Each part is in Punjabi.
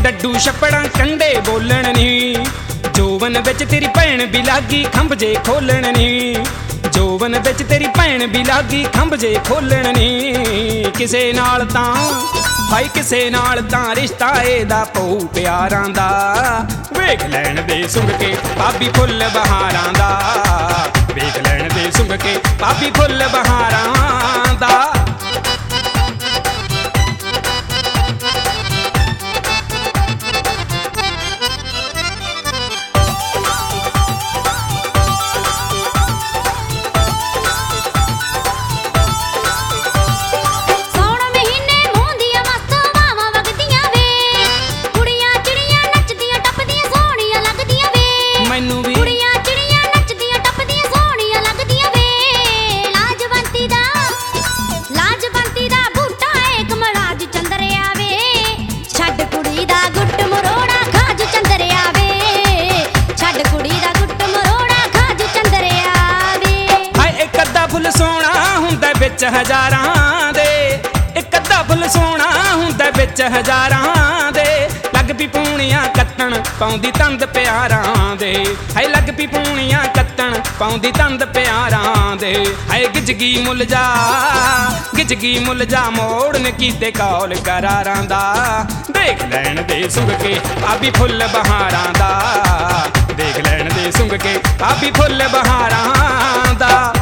ਡੱਡੂ ਛੱਪੜਾਂ ਕੰਡੇ ਬੋਲਣ ਨੀ, ਜੋਵਨ ਵਿੱਚ ਤੇਰੀ ਭੈਣ ਵੀ ਲਾਗੀ ਖੰਭ ਜੇ ਖੋਲਣ ਨੀ, ਜੋਵਨ ਵਿੱਚ ਤੇਰੀ ਭੈਣ ਵੀ ਲਾਗੀ ਖੰਭ ਜੇ ਖੋਲਣ ਨੀ। ਕਿਸੇ ਨਾਲ ਤਾਂ ਹਾਈ ਕਿਸੇ ਨਾਲ ਤਾਂ ਰਿਸ਼ਤਾ ਇਹਦਾ ਪਊ ਪਿਆਰਾਂ ਦਾ, ਵੇਖ ਲੈਣ ਦੇ ਸੁੰਘ ਕੇ ਭਾਬੀ ਫੁੱਲ ਬਹਾਰਾਂ ਦਾ, ਵੇਖ ਲੈਣ ਦੇ ਸੁੰਘ ਕੇ ਭਾਬੀ ਫੁੱਲ ਬਹਾਰਾਂ ਦਾ। ਵਿੱਚ ਹਜ਼ਾਰਾਂ ਦੇ ਇੱਕ ਅੱਧਾ ਫੁੱਲ ਸੋਹਣਾ ਹੁੰਦਾ ਵਿੱਚ ਹਜ਼ਾਰਾਂ ਦੇ, ਲੱਗ ਪਈ ਪੂਣੀਆਂ ਕੱਟਣ ਪਾਉਂਦੀ ਤੰਦ ਪਿਆਰਾਂ ਦੇ, ਹਾਏ ਲੱਗ ਪਈ ਪੂਣੀਆਂ ਕੱਟਣ ਪਾਉਂਦੀ ਤੰਦ ਪਿਆਰਾਂ ਦੇ। ਹਾਏ ਗਿਜਗੀ ਮੁੱਲ ਜਾ ਗਿਜਗੀ ਮੁੱਲ ਜਾ ਮੋੜਨ ਕੀਤੇ ਕੌਲ ਕਰਾਰਾਂ ਦਾ, ਦੇਖ ਲੈਣ ਦੇ ਸੁੰਘ ਕੇ ਭਾਬੀ ਫੁੱਲ ਬਹਾਰਾਂ ਦਾ, ਦੇਖ ਲੈਣ ਦੇ ਸੁੰਘ ਕੇ ਭਾਬੀ ਫੁੱਲ ਬਹਾਰਾਂ ਦਾ।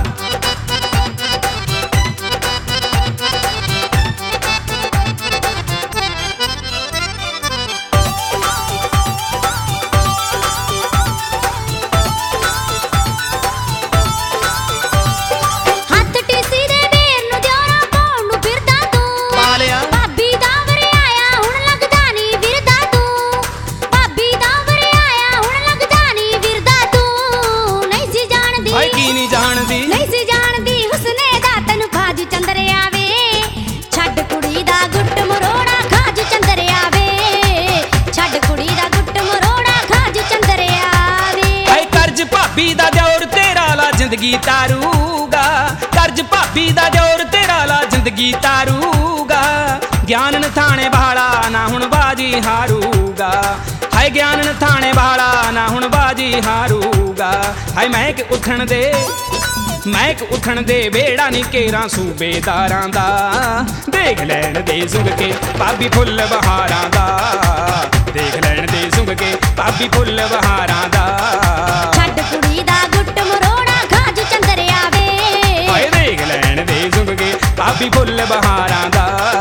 ਜ਼ਿੰਦਗੀ ਤਾਰੂਗਾ ਕਰਜ ਭਾਬੀ ਦਾ ਜੋਰ ਤੇਰਾ ਲਾ ਜ਼ਿੰਦਗੀ ਤਾਰੂਗਾ, ਗਿਆਨ ਨਥਾਣੇ ਵਾਲਾ ਨਾ ਹੁਣ ਬਾਜੀ ਹਾਰੂਗਾ, ਹਾਏ ਗਿਆਨ ਨਥਾਣੇ ਵਾਲਾ ਨਾ ਹੁਣ ਬਾਜੀ ਹਾਰੂਗਾ। ਹਾਏ ਮਹਿਕ ਉੱਠਣ ਦੇ ਵੇੜਾ ਨੀ ਕੇਰਾਂ ਸੂਬੇਦਾਰਾਂ ਦਾ, ਦੇਖ ਲੈਣ ਦੇ ਸੁੰਘ ਕੇ ਭਾਬੀ ਫੁੱਲ ਬਹਾਰਾਂ ਦਾ, ਦੇਖ ਲੈਣ ਦੇ ਸੁੰਘ ਕੇ ਭਾਬੀ ਫੁੱਲ ਬਹਾਰਾਂ ਦਾ। ਛੱਡ ਕੁੜੀ ਦਾ ਗੁੱਟ ਮਰੋੜਾ ਖਾਜ ਚੰਦਰਿਆ ਵੇ, ਹਾਏ ਦੇਖ ਲੈਣ ਦੇ ਸੁੰਘ ਕੇ ਭਾਬੀ ਫੁੱਲ ਬਹਾਰਾਂ ਦਾ।